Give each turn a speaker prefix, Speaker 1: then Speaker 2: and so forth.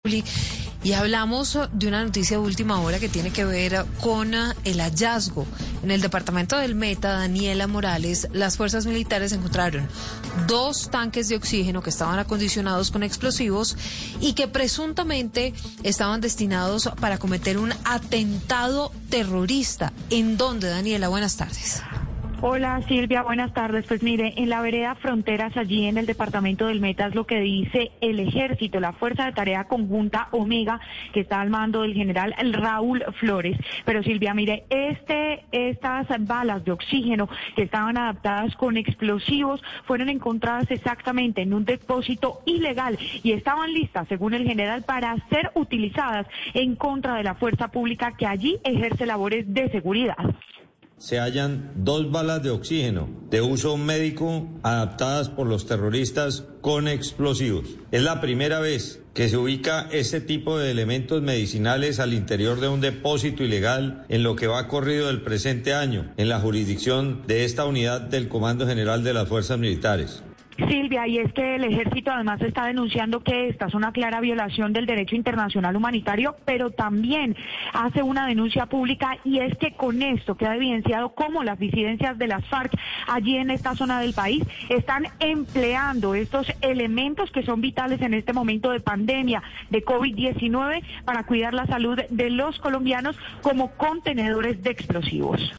Speaker 1: Y hablamos de una noticia de última hora que tiene que ver con el hallazgo. En el departamento del Meta, Daniela Morales, las fuerzas militares encontraron 2 tanques de oxígeno que estaban acondicionados con explosivos y que presuntamente estaban destinados para cometer un atentado terrorista. ¿En dónde, Daniela? Buenas tardes.
Speaker 2: Hola Silvia, buenas tardes. Pues mire, en la vereda Fronteras, allí en el departamento del Meta, es lo que dice el ejército, la Fuerza de Tarea Conjunta Omega, que está al mando del general Raúl Flores. Pero Silvia, mire, estas balas de oxígeno que estaban adaptadas con explosivos fueron encontradas exactamente en un depósito ilegal y estaban listas, según el general, para ser utilizadas en contra de la fuerza pública que allí ejerce labores de seguridad.
Speaker 3: Se hallan 2 balas de oxígeno de uso médico adaptadas por los terroristas con explosivos. Es la primera vez que se ubica ese tipo de elementos medicinales al interior de un depósito ilegal en lo que va corrido del presente año, en la jurisdicción de esta unidad del Comando General de las Fuerzas Militares.
Speaker 2: Silvia, y es que el ejército además está denunciando que esta es una clara violación del derecho internacional humanitario, pero también hace una denuncia pública, y es que con esto queda evidenciado cómo las disidencias de las FARC allí en esta zona del país están empleando estos elementos que son vitales en este momento de pandemia de COVID-19 para cuidar la salud de los colombianos como contenedores de explosivos.